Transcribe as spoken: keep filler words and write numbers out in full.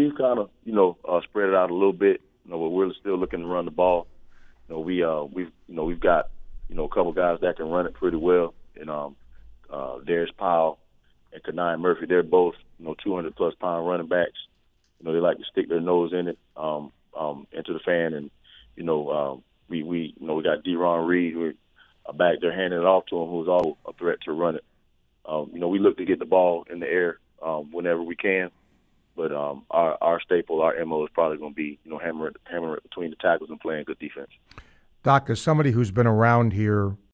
we've kind of, you know, uh, spread it out a little bit. You know, but we're still looking to run the ball. You know, we uh, we've you know we've got you know a couple guys that can run it pretty well, and um, uh, Darius Powell and Kanai Murphy, they're both you know two hundred plus pound running backs. You know, they like to stick their nose in it, um, um, into the fan, and you know, um, we we you know we got Deron Reed who are back there handing it off to him, who's also a threat to run it. Um, you know, we look to get the ball in the air um, whenever we can. But um, our, our staple, our M O is probably going to be, you know, hammer it, hammer it between the tackles and playing good defense. Doc, as somebody who's been around here